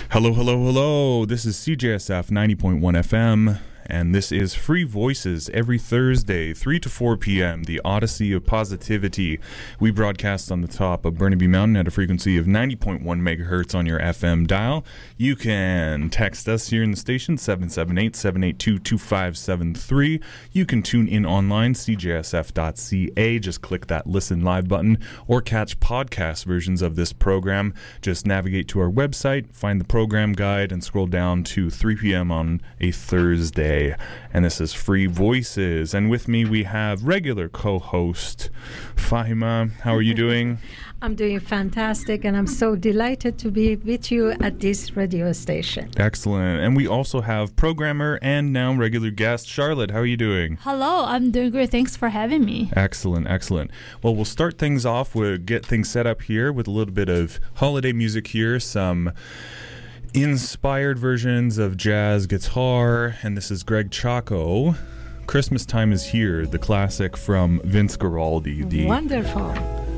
Hello, hello, hello. This is CJSF 90.1 FM, and this is Free Voices every Thursday, 3 to 4 p.m., the Odyssey of Positivity. We broadcast on the top of Burnaby Mountain at a frequency of 90.1 megahertz on your FM dial. You can text us here in the station, 778-782-2573. You can tune in online, cjsf.ca. Just click that Listen Live button, or catch podcast versions of this program. Just navigate to our website, find the program guide, and scroll down to 3 p.m. on a Thursday. And this is Free Voices. And with me we have regular co-host Fahima. How are you doing? I'm doing fantastic, and I'm so delighted to be with you at this radio station. Excellent. And we also have programmer and now regular guest Charlotte. How are you doing? Hello, I'm doing great. Thanks for having me. Excellent, excellent. Well, we'll start things off. We'll get things set up here with a little bit of holiday music here, some inspired versions of jazz guitar, and this is Greg Chaco. Christmas Time is Here, the classic from Vince Guaraldi, the wonderful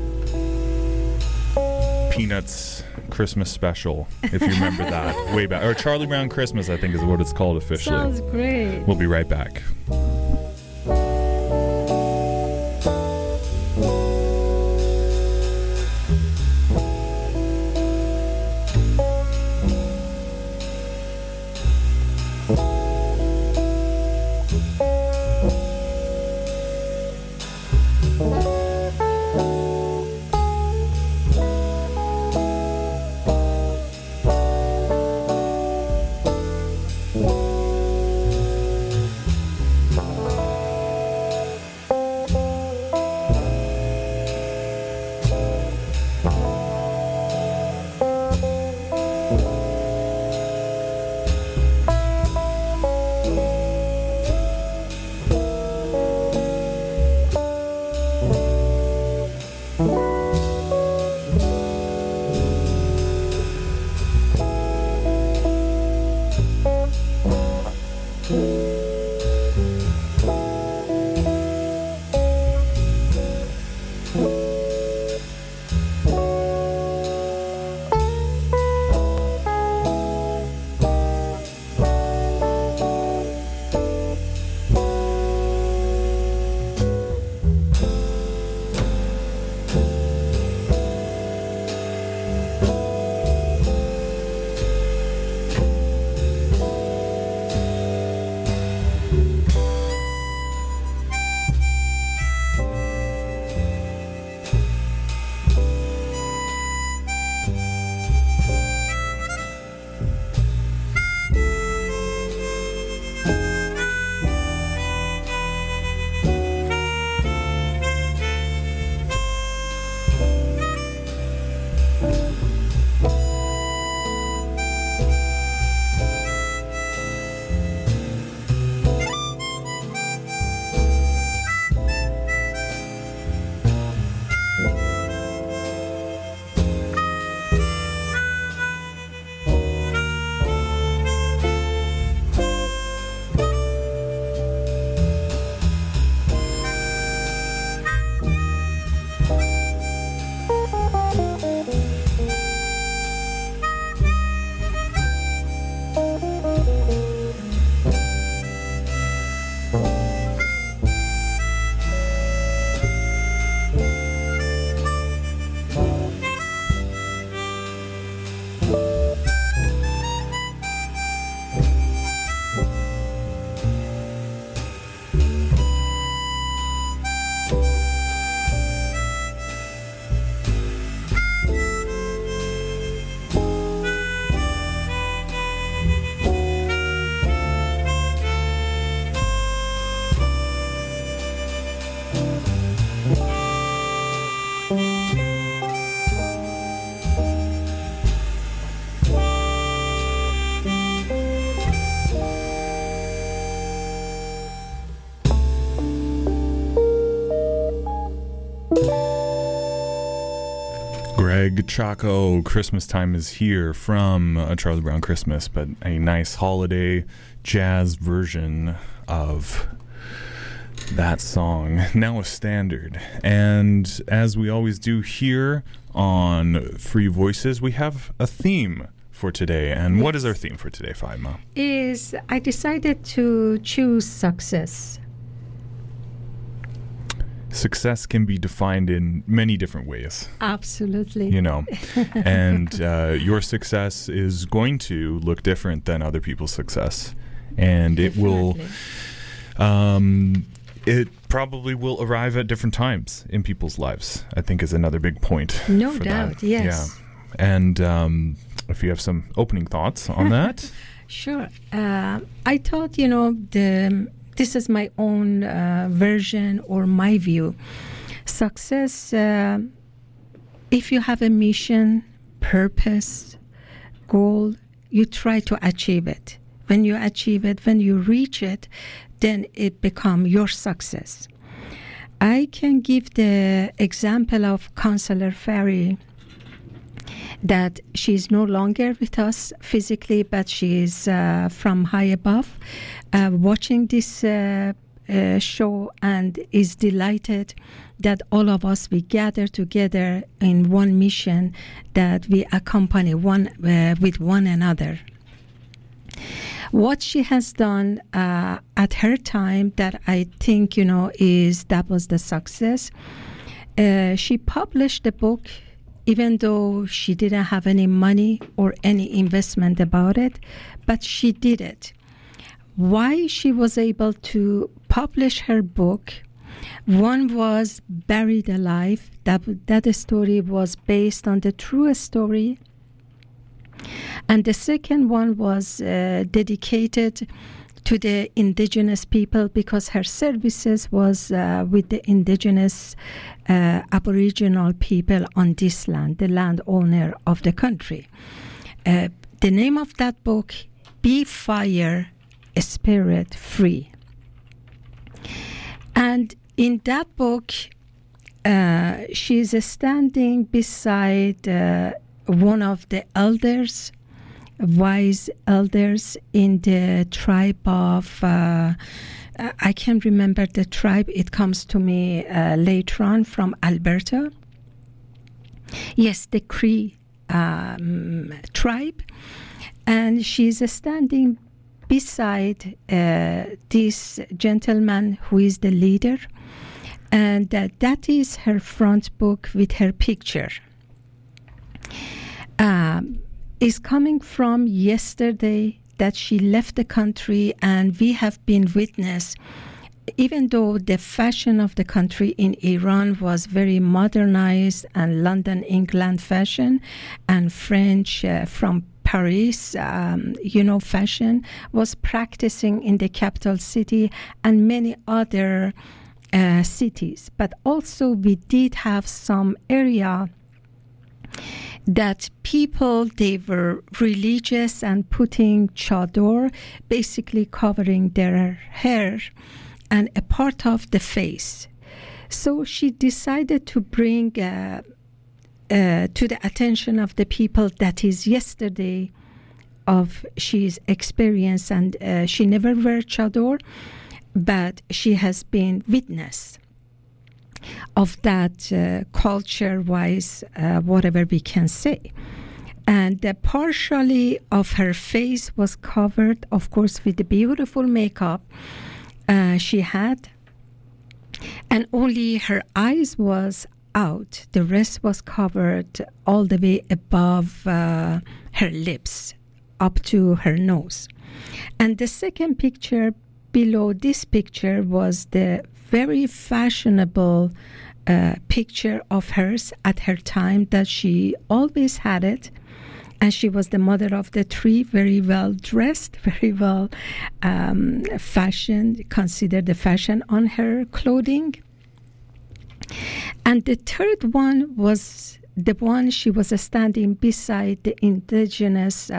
Peanuts Christmas special, if you remember that way back, or Charlie Brown Christmas, I think is what it's called officially. Sounds great. We'll be right back. Greg Chaco, Christmas Time is Here from A Charlie Brown Christmas, but a nice holiday jazz version of that song, now a standard. And as we always do here on Free Voices, we have a theme for today. And what is our theme for today, Fatima? I decided to choose success. Success can be defined in many different ways. Absolutely. And your success is going to look different than other people's success. And it will, it probably will arrive at different times in people's lives, I think is another big point. No for doubt, that. yes. Yeah. And if you have some opening thoughts on that. Sure. I thought, this is my own version or my view. Success, if you have a mission, purpose, goal, you try to achieve it. When you achieve it, when you reach it, then it becomes your success. I can give the example of Counselor Ferry, that she's no longer with us physically, but she is from high above, watching this show and is delighted that all of us, we gather together in one mission, that we accompany with one another. What she has done at her time, that I think, that was the success. She published a book, even though she didn't have any money or any investment about it, but she did it. Why she was able to publish her book? One was Buried Alive. That story was based on the true story. And the second one was dedicated to the indigenous people, because her services was with the indigenous Aboriginal people on this land, the landowner of the country. The name of that book, Be Fire, Spirit Free. And in that book, she's standing beside one of the elders, wise elders in the tribe of, I can't remember the tribe, it comes to me later on, from Alberta. Yes, the Cree tribe. And she's standing beside this gentleman who is the leader. And that is her front book with her picture. Is coming from yesterday that she left the country, and we have been witness, even though the fashion of the country in Iran was very modernized, and London, England fashion, and French from Paris, fashion was practicing in the capital city and many other cities. But also we did have some area that people, they were religious and putting chador, basically covering their hair and a part of the face. So she decided to bring to the attention of the people that is yesterday of she's experience, and she never wear chador, but she has been witness of that culture-wise, whatever we can say. And partially of her face was covered, of course, with the beautiful makeup she had. And only her eyes was out. The rest was covered all the way above her lips, up to her nose. And the second picture below this picture was the very fashionable picture of hers at her time, that she always had it. And she was the mother of the three, very well dressed, very well fashioned, considered the fashion on her clothing. And the third one was the one she was standing beside the indigenous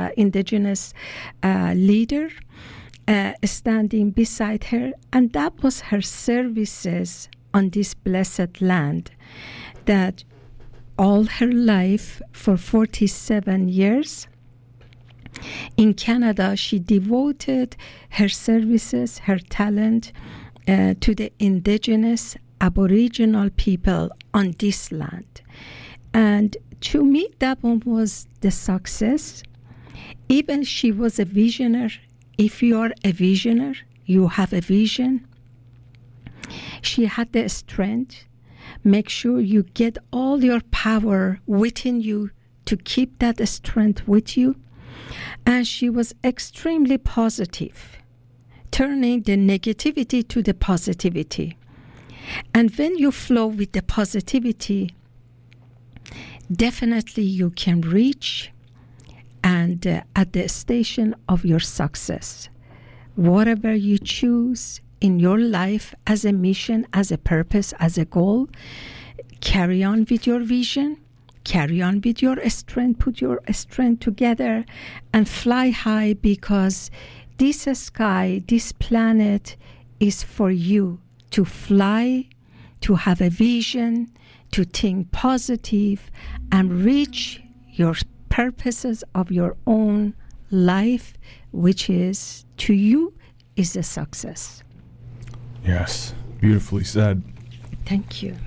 leader, standing beside her, and that was her services on this blessed land, that all her life for 47 years in Canada, she devoted her services, her talent to the indigenous Aboriginal people on this land. And to me, that one was the success. Even she was a visioner. If you are a visioner, you have a vision. She had the strength. Make sure you get all your power within you to keep that strength with you. And she was extremely positive, turning the negativity to the positivity. And when you flow with the positivity, definitely you can reach and at the station of your success. Whatever you choose in your life as a mission, as a purpose, as a goal, carry on with your vision, carry on with your strength, put your strength together and fly high, because this sky, this planet is for you to fly, to have a vision, to think positive and reach your purposes of your own life, which is to you is a success. Yes, beautifully said. Thank you.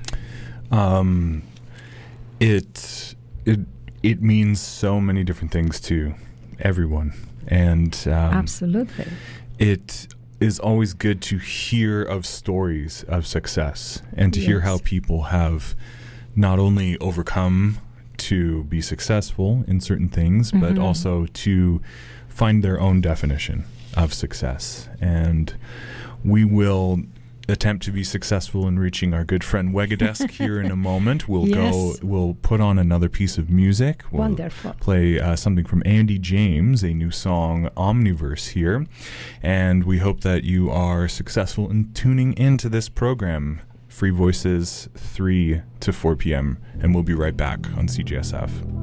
It means so many different things to everyone, and Absolutely. It is always good to hear of stories of success and to hear how people have not only overcome to be successful in certain things, but also to find their own definition of success. And we will attempt to be successful in reaching our good friend Wegadesk here in a moment. We'll put on another piece of music. We'll Wonderful. play something from Andy James, a new song, Omniverse, here. And we hope that you are successful in tuning into this program. Free Voices, 3 to 4 p.m. And we'll be right back on CJSF.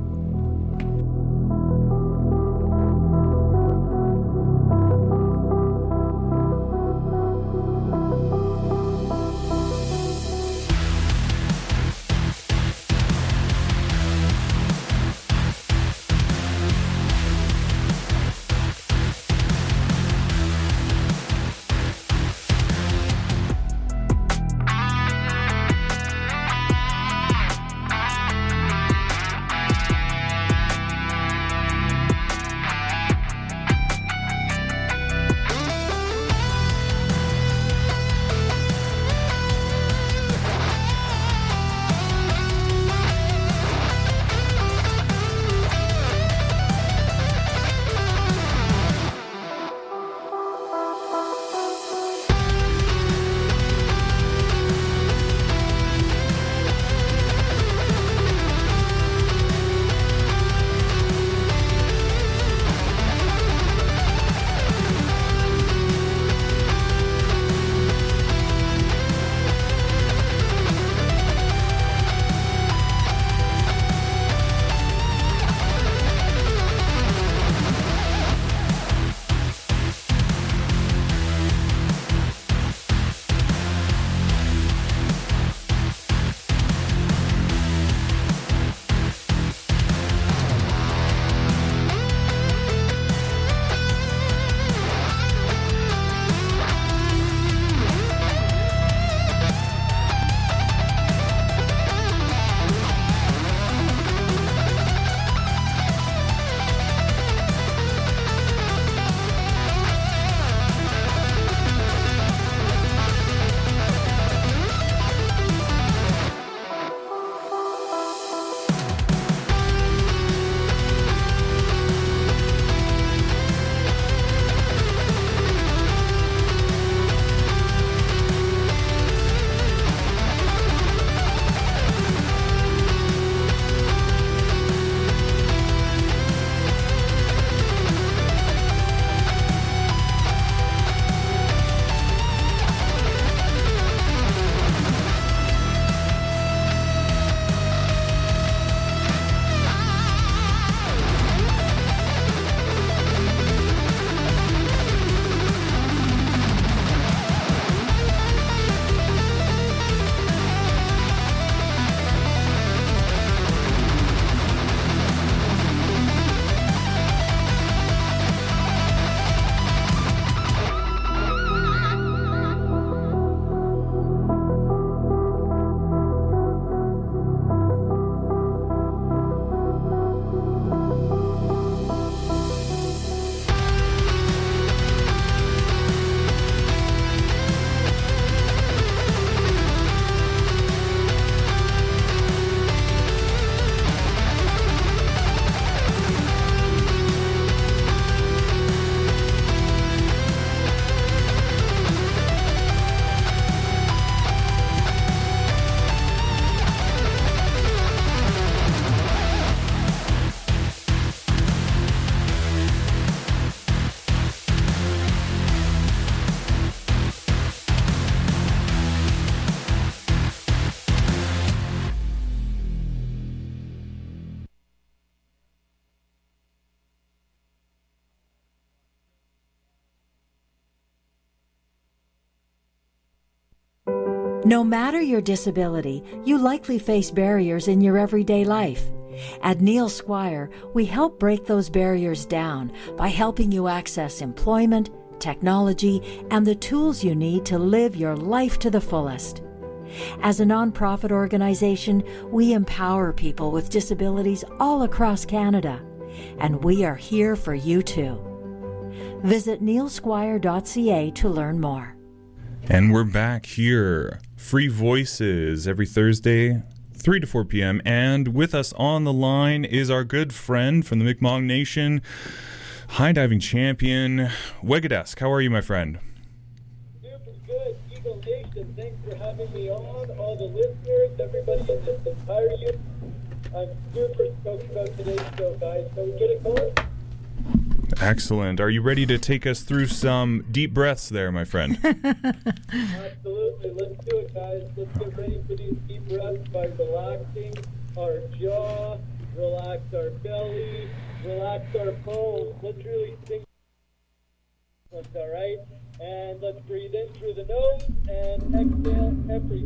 No matter your disability, you likely face barriers in your everyday life. At Neil Squire, we help break those barriers down by helping you access employment, technology, and the tools you need to live your life to the fullest. As a nonprofit organization, we empower people with disabilities all across Canada, and we are here for you too. Visit neilsquire.ca to learn more. And we're back here. Free Voices every Thursday, 3 to 4 p.m. And with us on the line is our good friend from the Mi'kmaq Nation, high diving champion, Wegadesk. How are you, my friend? Super good, Eagle Nation. Thanks for having me on. All the listeners, everybody in this entire unit. I'm super stoked about today's show, guys. So we get it going. Excellent. Are you ready to take us through some deep breaths there, my friend? Absolutely. Let's do it, guys. Let's get ready for these deep breaths by relaxing our jaw, relax our belly, relax our bones. Let's really sink. That's all right. And let's breathe in through the nose and exhale every.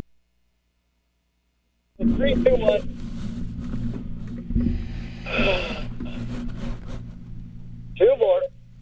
3, 2, 1. 2 more.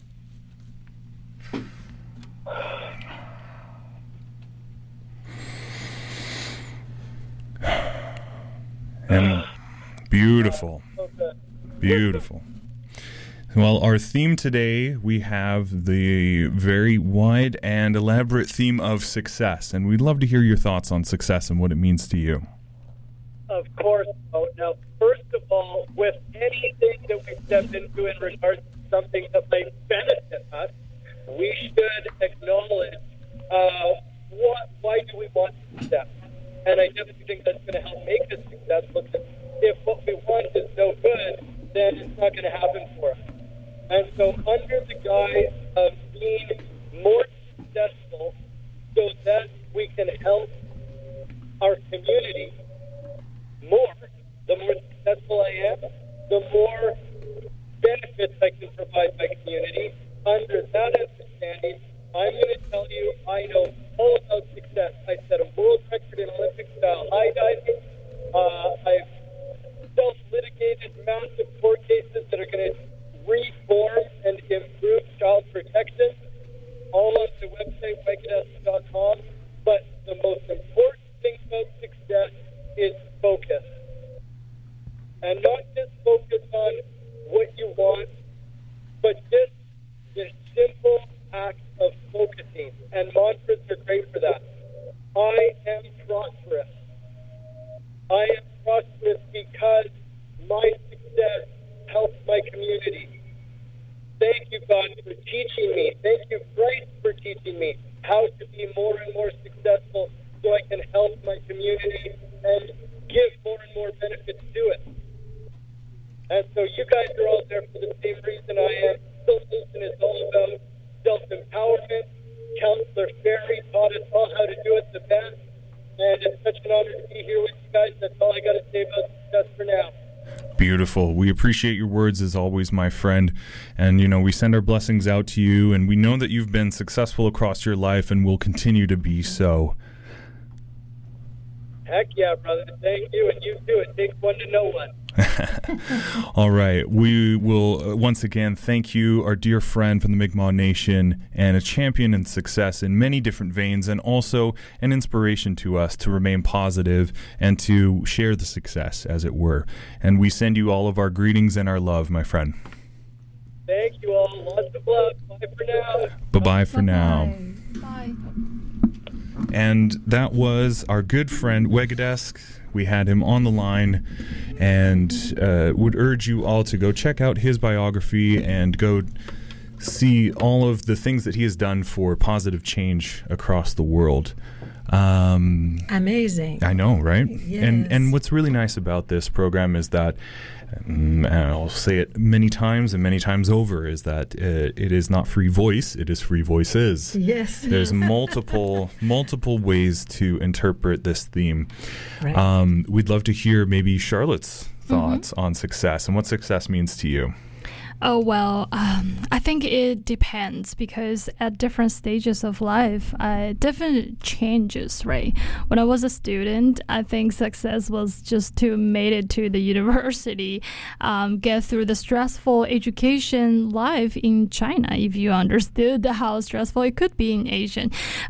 And beautiful. Okay. Beautiful. Well, our theme today, we have the very wide and elaborate theme of success, and we'd love to hear your thoughts on success and what it means to you. Of course. Now, first of all, with anything that we step into in regards to something that might benefit us, we should acknowledge why do we want success. And I definitely think that's going to help make us successful, because if what we want is no good, then it's not going to happen for us. And so under the guise of being more successful so that we can help our community more, the more successful I am, the more benefits I can provide my community. Under that understanding, I'm going to tell you I know all about success. I set a world record in Olympic-style high diving. I've self-litigated massive court cases that are going to reform and improve child protection, all on the website, wegadesk.com. But the most important thing about success is focus. And not just focus on what you want, but just the simple act of focusing. And mantras are great for that. I am prosperous. I am prosperous because my success helps my community. Thank you, God, for teaching me. Thank you, Christ, for teaching me how to be more and more successful so I can help my community and give more and more benefits to it. And so you guys are all there for the same reason I am. Solution is all about self-empowerment. Counselor Ferry taught us all how to do it the best. And it's such an honor to be here with you guys. That's all I got to say about success for now. Beautiful. We appreciate your words as always, my friend. And, we send our blessings out to you, and we know that you've been successful across your life and will continue to be so. Heck yeah, brother. Thank you, and you too. It takes one to know one. All right. We will once again thank you, our dear friend from the Mi'kmaq Nation, and a champion in success in many different veins, and also an inspiration to us to remain positive and to share the success, as it were. And we send you all of our greetings and our love, my friend. Thank you all. Lots of love. Bye for now. Bye-bye for now. Bye. And that was our good friend Wegadesk. We had him on the line, and would urge you all to go check out his biography and go see all of the things that he has done for positive change across the world. Amazing. I know, right? Yes. And what's really nice about this program is that, and I'll say it many times and many times over, is that it is not free voice, it is free voices. Yes. There's multiple ways to interpret this theme. Right. We'd love to hear maybe Charlotte's thoughts on success and what success means to you. Oh, well, I think it depends because at different stages of life, different changes, right? When I was a student, I think success was just to make it to the university, get through the stressful education life in China, if you understood how stressful it could be in Asia.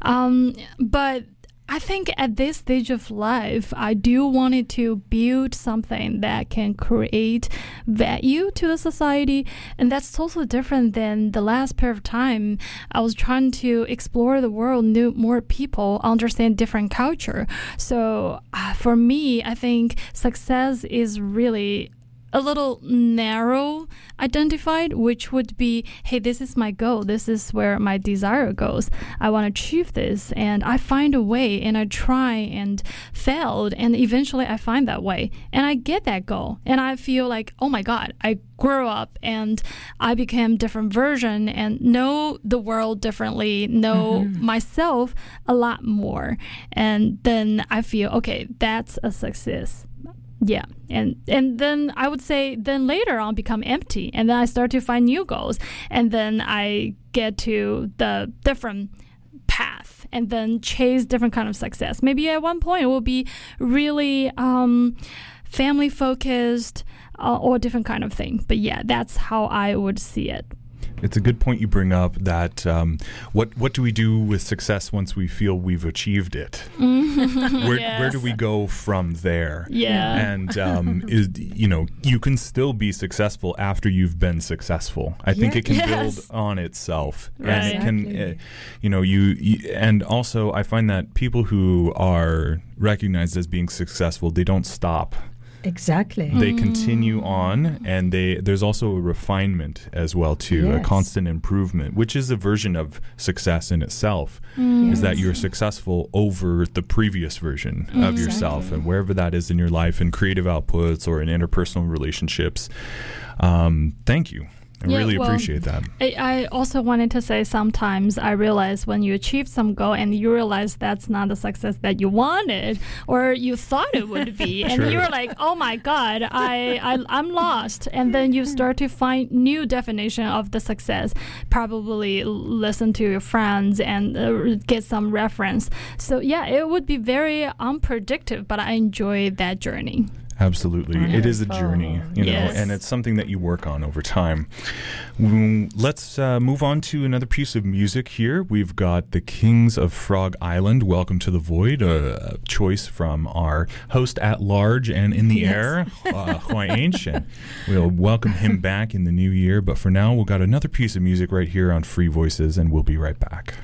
But I think at this stage of life, I do wanted to build something that can create value to the society. And that's totally different than the last period of time. I was trying to explore the world, meet more people, understand different culture. So for me, I think success is really a little narrow identified, which would be, hey, this is my goal. This is where my desire goes. I want to achieve this, and I find a way, and I try and failed, and eventually I find that way, and I get that goal, and I feel like, oh my God, I grew up and I became different version and know the world differently, know myself a lot more, and then I feel, okay, that's a success. Yeah, and then I would say then later on become empty, and then I start to find new goals, and then I get to the different path, and then chase different kind of success. Maybe at one point it will be really family focused or different kind of thing. But yeah, that's how I would see it. It's a good point you bring up that what do we do with success once we feel we've achieved it? Where do we go from there? Yeah. And you can still be successful after you've been successful. I think it can build on itself, Right. and it can, and also I find that people who are recognized as being successful, they don't stop. Exactly. They continue on, and there's also a refinement as well too, a constant improvement, which is a version of success in itself, is that you're successful over the previous version of yourself, and wherever that is in your life, in creative outputs or in interpersonal relationships. Thank you. I really appreciate that. I also wanted to say sometimes I realize when you achieve some goal and you realize that's not the success that you wanted or you thought it would be, and you're like, oh my God, I'm lost. And then you start to find new definition of the success, probably listen to your friends and get some reference. So yeah, it would be very unpredictable, but I enjoy that journey. Absolutely. It is a journey, and it's something that you work on over time. Let's move on to another piece of music here. We've got the Kings of Frog Island, Welcome to the Void, a choice from our host at large and in the air, Huai Ancient. We'll welcome him back in the new year, but for now, we've got another piece of music right here on Free Voices, and we'll be right back.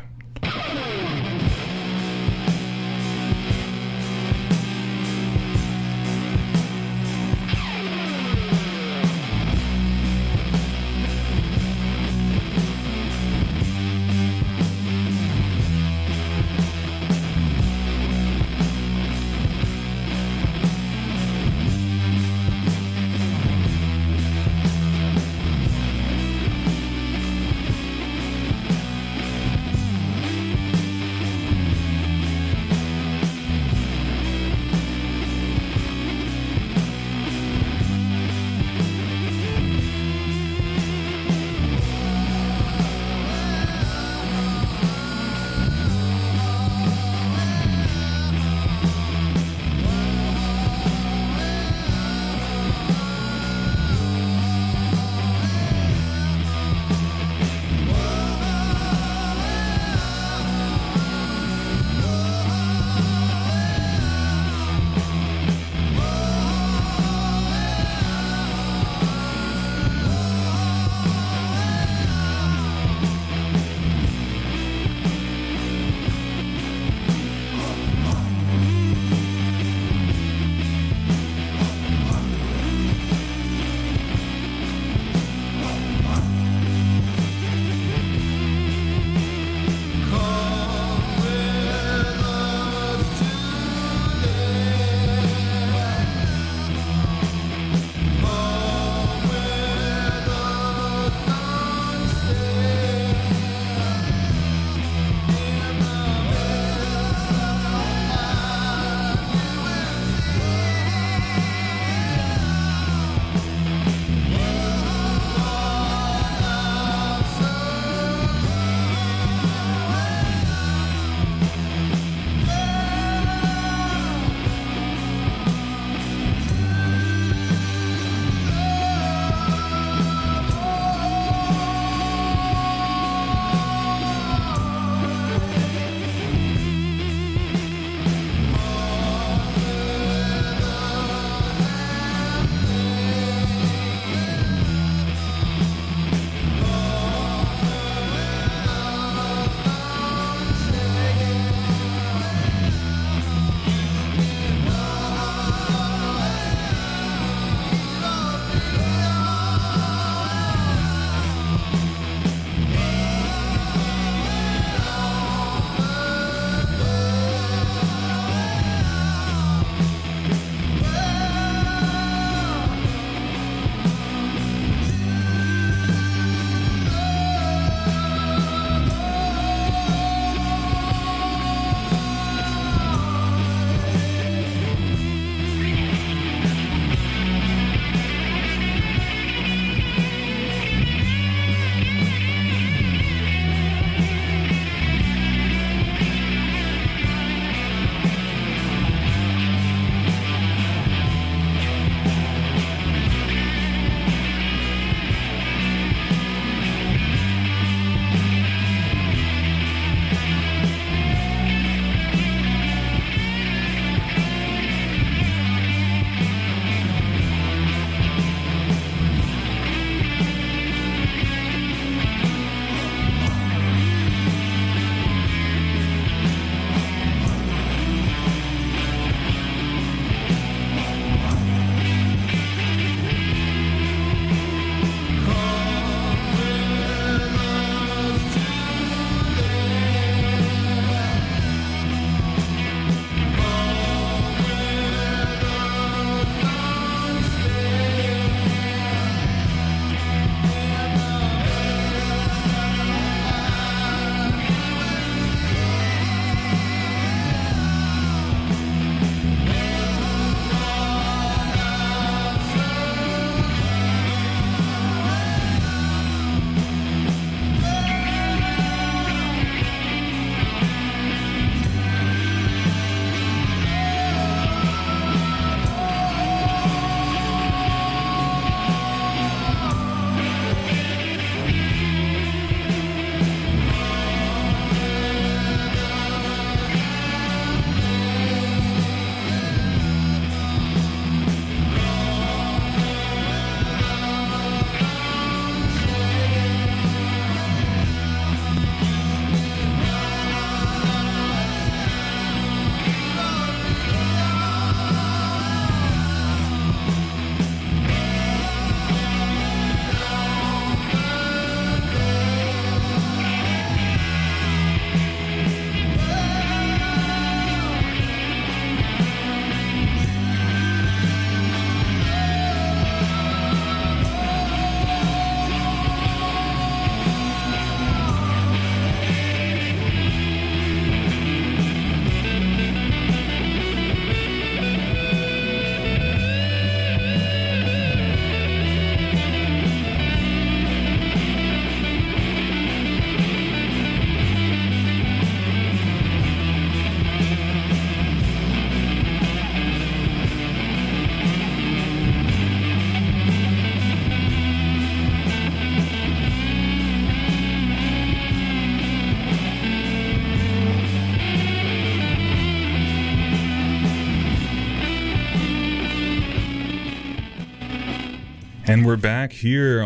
And we're back here